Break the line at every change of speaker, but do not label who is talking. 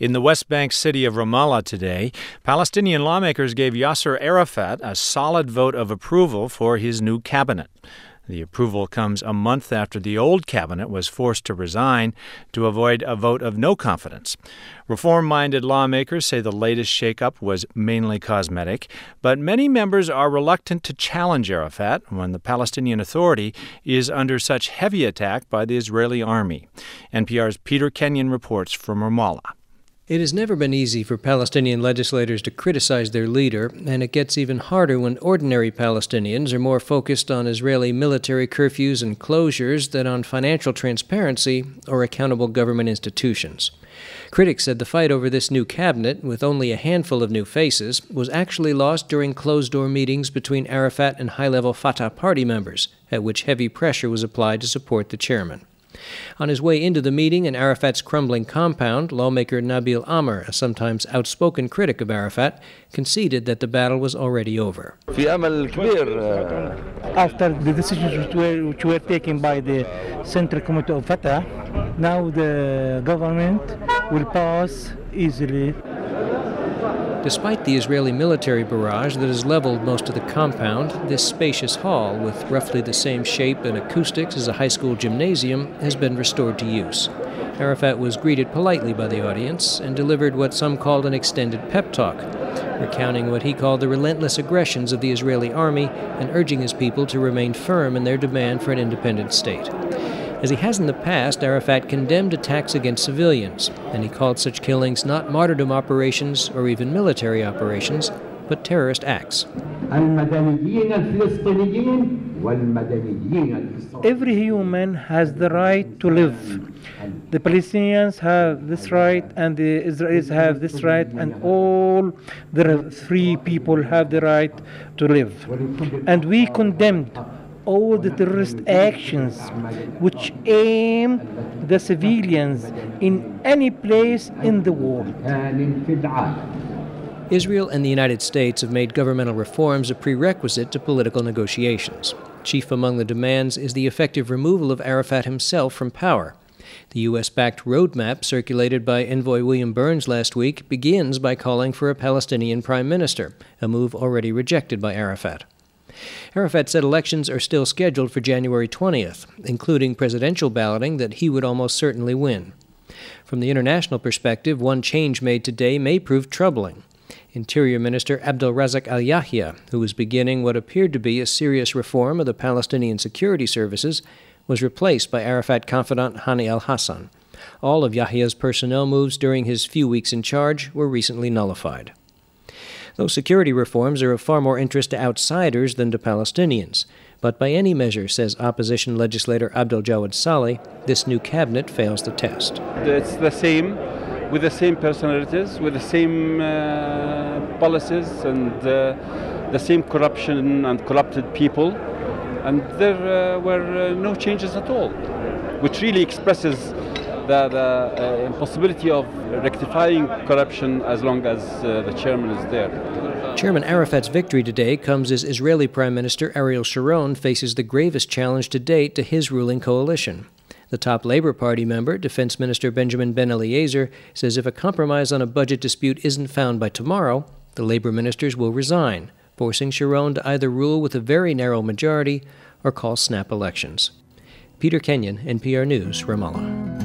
In the West Bank city of Ramallah today, Palestinian lawmakers gave Yasser Arafat a solid vote of approval for his new cabinet. The approval comes a month after the old cabinet was forced to resign to avoid a vote of no confidence. Reform-minded lawmakers say the latest shakeup was mainly cosmetic, but many members are reluctant to challenge Arafat when the Palestinian Authority is under such heavy attack by the Israeli army. NPR's Peter Kenyon reports from Ramallah.
It has never been easy for Palestinian legislators to criticize their leader, and it gets even harder when ordinary Palestinians are more focused on Israeli military curfews and closures than on financial transparency or accountable government institutions. Critics said the fight over this new cabinet, with only a handful of new faces, was actually lost during closed-door meetings between Arafat and high-level Fatah party members, at which heavy pressure was applied to support the chairman. On his way into the meeting in Arafat's crumbling compound, lawmaker Nabil Amr, a sometimes outspoken critic of Arafat, conceded that the battle was already over.
After the decisions which were taken by the Central Committee of Fatah, now the government will pass easily.
Despite the Israeli military barrage that has leveled most of the compound, this spacious hall, with roughly the same shape and acoustics as a high school gymnasium, has been restored to use. Arafat was greeted politely by the audience and delivered what some called an extended pep talk, recounting what he called the relentless aggressions of the Israeli army and urging his people to remain firm in their demand for an independent state. As he has in the past, Arafat condemned attacks against civilians, and he called such killings not martyrdom operations or even military operations, but terrorist acts.
Every human has the right to live. The Palestinians have this right, and the Israelis have this right, and all the free people have the right to live. And we condemned all the terrorist actions which aim the civilians in any place in the world.
Israel and the United States have made governmental reforms a prerequisite to political negotiations. Chief among the demands is the effective removal of Arafat himself from power. The U.S.-backed roadmap circulated by envoy William Burns last week begins by calling for a Palestinian prime minister, a move already rejected by Arafat. Arafat said elections are still scheduled for January 20th, including presidential balloting that he would almost certainly win. From the international perspective, one change made today may prove troubling. Interior Minister Abdel Razak al-Yahya, who was beginning what appeared to be a serious reform of the Palestinian security services, was replaced by Arafat confidant Hani al-Hassan. All of Yahya's personnel moves during his few weeks in charge were recently nullified. Those security reforms are of far more interest to outsiders than to Palestinians. But by any measure, says opposition legislator Abdel Jawad Saleh, this new cabinet fails the test.
It's the same, with the same personalities, with the same policies, and the same corruption and corrupted people. And there were no changes at all, which really expresses the impossibility of rectifying corruption as long as the chairman is there.
Chairman Arafat's victory today comes as Israeli Prime Minister Ariel Sharon faces the gravest challenge to date to his ruling coalition. The top Labour Party member, Defense Minister Benjamin Ben-Eliezer, says if a compromise on a budget dispute isn't found by tomorrow, the Labour ministers will resign, forcing Sharon to either rule with a very narrow majority or call snap elections. Peter Kenyon, NPR News, Ramallah.